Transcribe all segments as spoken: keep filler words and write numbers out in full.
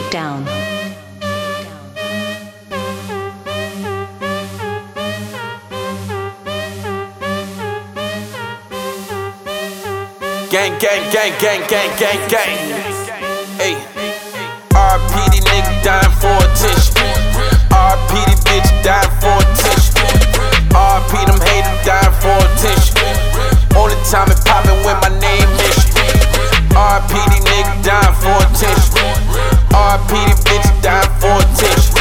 Takedown. Gang, gang, gang, gang, gang, gang, gang. Hey, R P D nigga dying for attention. R P D bitch dying for attention. R P them haters dying for attention. Only time it poppin' when my name mentioned. R P D nigga dying for attention. R P D bitch dying for attention.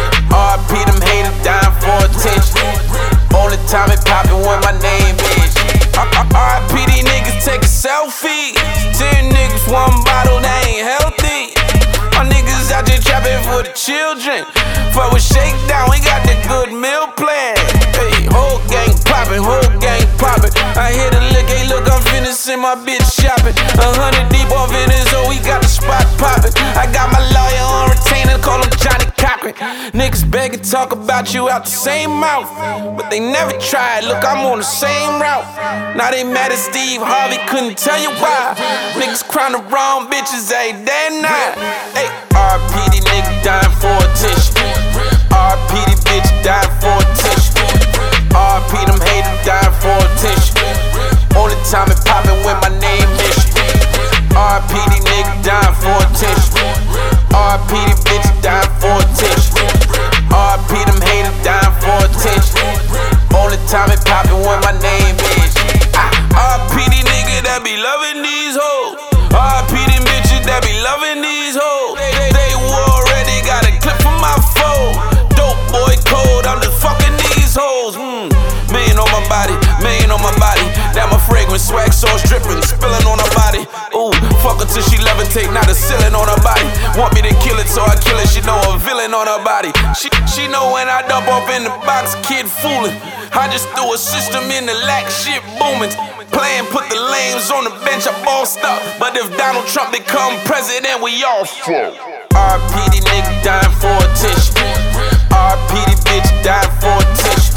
R P them haters dying for attention. Only time it poppin' when my name mentioned. R P D niggas take a selfie. Ten niggas, one bottle, they ain't healthy. My niggas out there trapping for the children. Fuck with Shakedown, we got the good meal plan. Hey, whole gang poppin', whole gang poppin'. I hear the lick, hey look, I'm finna send my bitch shopping. A hundred deep off in his oh, we got the spot poppin'. I got my lawyer on retainer, call him Johnny Cochran. Niggas beg and talk about you out the same mouth, but they never tried. Look, I'm on the same route. Now they mad at Steve Harvey, couldn't tell you why. Niggas crying the wrong bitches every day and night. Hey, R P D nigga dying for attention. R P D bitch dying for attention. R P them haters dying for attention. Only time it poppin' when my name mentioned. R P D nigga dying for attention. R P D bitch dying for attention. R P them haters dying for attention. Only time it poppin' when my name mentioned. R P D nigga that be loving these hoes. R P D bitches that be loving these hoes. They, they, they already got a clip from my phone. Dope boy cold, I'm just fucking these hoes. Mm. Million on my body, million on my body. Now my fragrance, swag sauce dripping, spilling on her body. Ooh, fuck her till she levitate, not a ceiling on her body. Want me to kill it, so I kill it. She know a villain on her body. She she know when I dump off in the box, kid fooling. I just threw a system in the lack, shit booming. Playing, put the lames on the bench, I bossed up. But if Donald Trump become president, we all fuck. R P D nigga dying for attention. R P D bitch dying for attention.